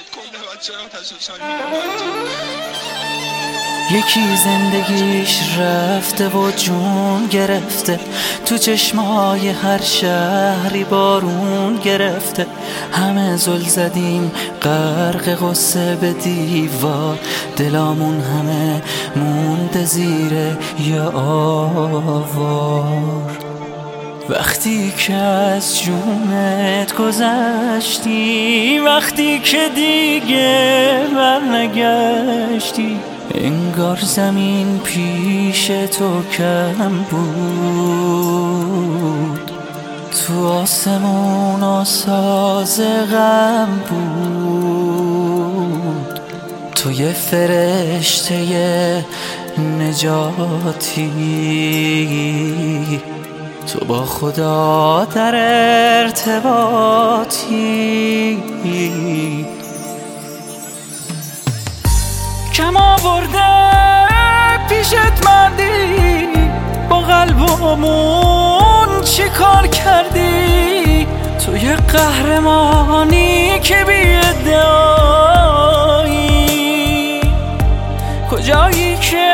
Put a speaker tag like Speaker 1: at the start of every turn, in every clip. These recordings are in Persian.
Speaker 1: کل بچه ها تشویشانی
Speaker 2: یکی زندگیش رفته و جون گرفته، تو چشمای هر شهری بارون گرفته. همه زل زدیم غرق غصه به دیوار، دلامون همه مونده زیر یه آوار. وقتی که از جونت گذشتی، وقتی که دیگه برنگشتی، انگار زمین پیش تو کم بود، تو آسمون آساز غم بود. تو یه فرشته نجاتی، تو با خدا در ارتباطی. کم آورده پیشت مردی، با قلبمون چی کار کردی؟ تو یه قهرمانی که بی ادعایی، کجایی که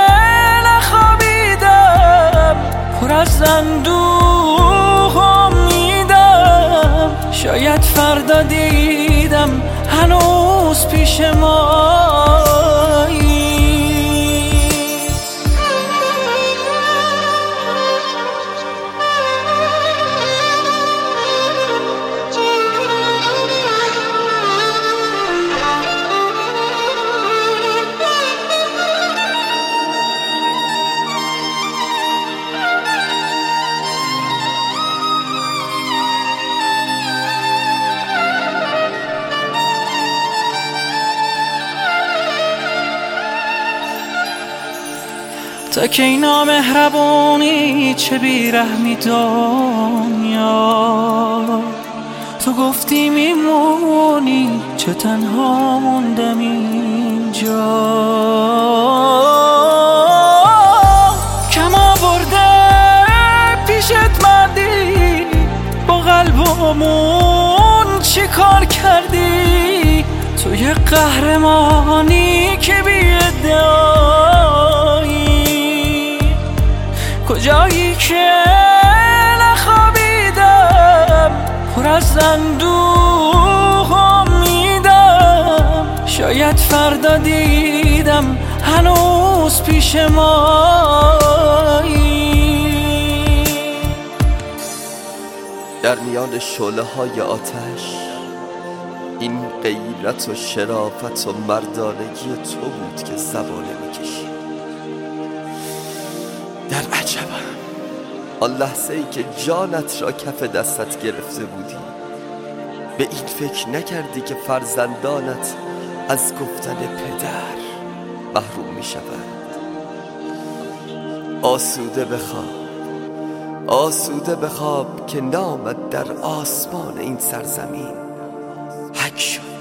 Speaker 2: نخوابیدم پر از اندوه امیدم، شاید فردا دیدم هنوز پیش مایی. تا که اینا مهربونی چه بیرحمی دنیا، تو گفتی میمونی چه تنها موندم اینجا. کم آورده پیشت مردی، با قلبمون چی کار کردی؟ تو یه قهرمانی که بی ادعایی، کجایی که نخوابیدم پر از اندوه امیدم، شاید فردا دیدم هنوز پیش مایی.
Speaker 3: در میان شعله‌های آتش این غیرت و شرافت و مردانگی تو بود که زبانه میکشی. در عجبم آن لحظه ای که جانت را کف دستت گرفته بودی، به این فکر نکردی که فرزندانت از گفتن پدر محروم می شوند. آسوده بخواب، آسوده بخواب که نامت در آسمان این سرزمین حک شد.